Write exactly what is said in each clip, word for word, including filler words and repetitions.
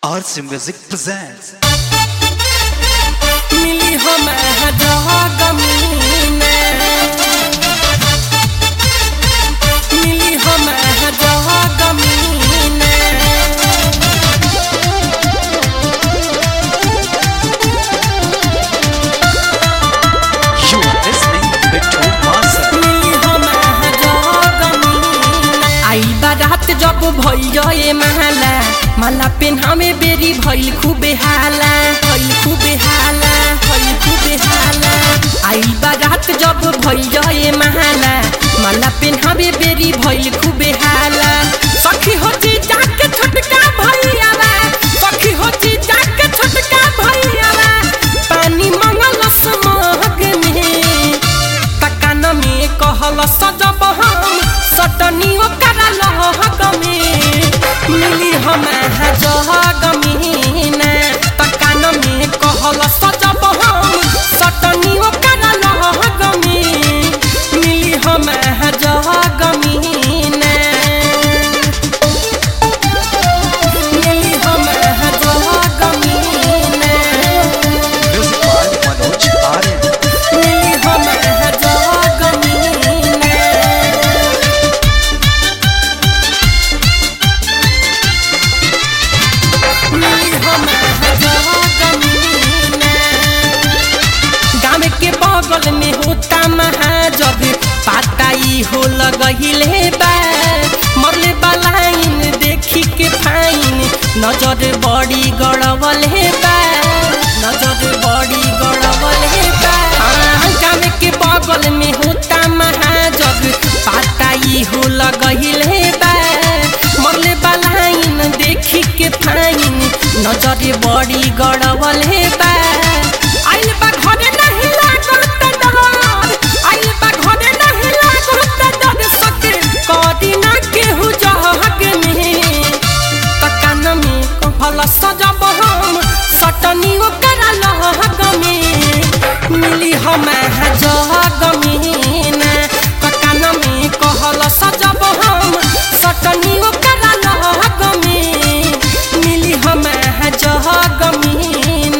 R C Music presents मिली हो मैं जगमीने मिली हो मैं जगमीने You are listening to Master मिली हो मैं जगमीने आई बारात जब भइए महला माला पेन्हामे बेरी भइल खूबे हाला भइल खूबे हाला भइल खूबे हाला आई बारात जब भइए महला माला पेन्हामे बेरी भइल खूबे हाला सखी होती जाके छोटका भइया सखी होती जाके छोटका भइया पानी मंगल समग में तकान में कहल सजब हम सटनी ओकरा लहग में मिली हम जगमीन तकान में कहल सजब हम सटनी ओकरा लहग में मिली हम जगमीन मिली हम जगमीन Music by Manoj Aryan मिली हम जगमीन गाँव के बगल में होता महाजग पाताई हो लगहिले बा मरले बलाइन देखी के फाइन नजर बड़ी गड़बल है बा नजर बड़ी गड़बल है बा गाँव के बगल में होता महाजग पाताई हो लगहिले बा मरले बलाइन देखी के फाइन नजर बड़ी गड़बल है बा आइल बा घरे नहीं लागत डर आइल बा घरे नहीं लागत डर सके कदी ना केहू जहग में तकान में कहल सजब हम सटनी ओकरा लहग में मिली हम जगमीन तकान में कहल सजब हम सटनी ओकरा लहग में मिली हम जगमीन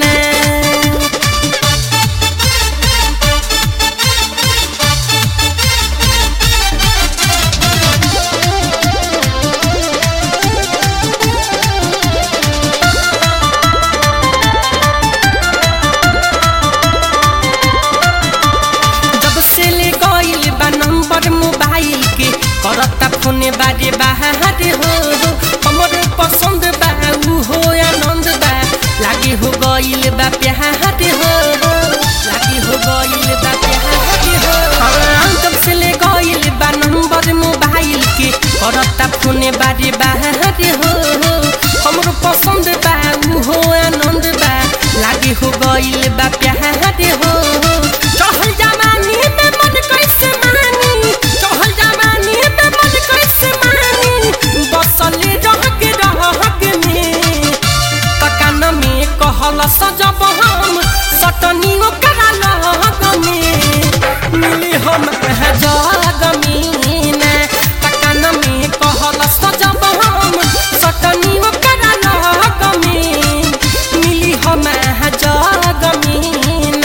जब से ले गइल बा नंबर मोबाइल के करता फोन बारे बाहर हो हमर पसंद बा उ हो आनंद बा लागे हो गइल बा प्यार हो लागे हो गइल बा प्यार हो हाँ, जब से ले गइल बा नंबर मोबाइल के करता फोन बारे बाहर हो हमर पसंद बा उ हो आनंद बा लागे हो गइल बा प्यार हो चहल जवानी में मन कैसे मानी चहल जवानी में मन कैसे मानी बसल रह के रह के में तकान में कहल सजब हम सटनी ओकरा लहग में मिली हम जगमीन तकान में कहल सजब हम सटनी ओकरा लहग में मिली हम जगमीन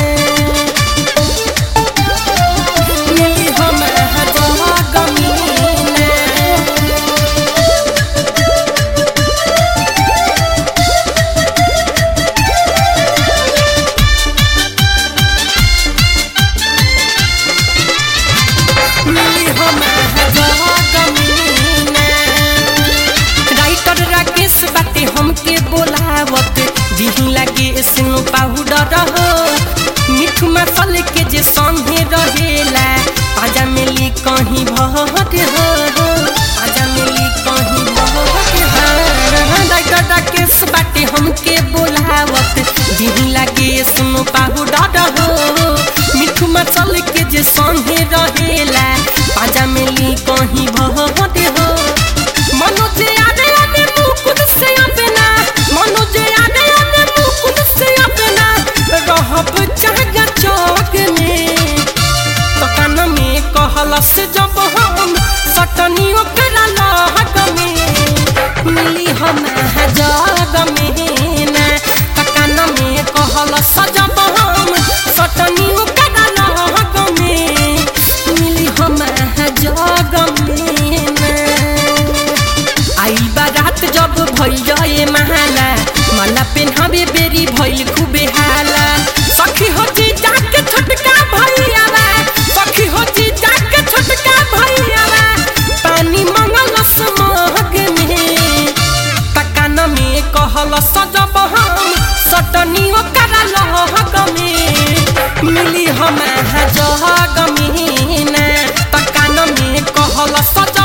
मिली हम जगमीन मिली हम जगमीन राइटर राकेश बाटे हमके बोलावत दिही लागे स्नो पाउडर हो मिठ मसल के जे संगे रहेला आजा मिली कहीं भहत हो आजा मिली कहीं भहत हो राइटर राकेश बाटे हमके बोलावत दिही लागे स्नो पाउडर हो मिठ मसल के जे संगे रहेला आजा मिली कहीं भहत हो मनोज आने आने मुकुट से अपना मनोज आने आने मुकुट से अपना रहब जागा चौक में तकान में कहल से जब हम सटनी ओकरा लहग में मिली हम जग में ना तकान में कहल सजब हम सटनी ओकरा लग में मिली हम जग में ना आई बारात जब भइल जाए महाना माला पेन्हावे बेरी भइल खूबे हाला सखी होती जाके छोटका भैया सखी होती जाके छोटका भैया पानी मंगल समग में तकान में कहल सजब हम सटनी ओकरा लग में मिली हम जग में ना तकान में कहल सजब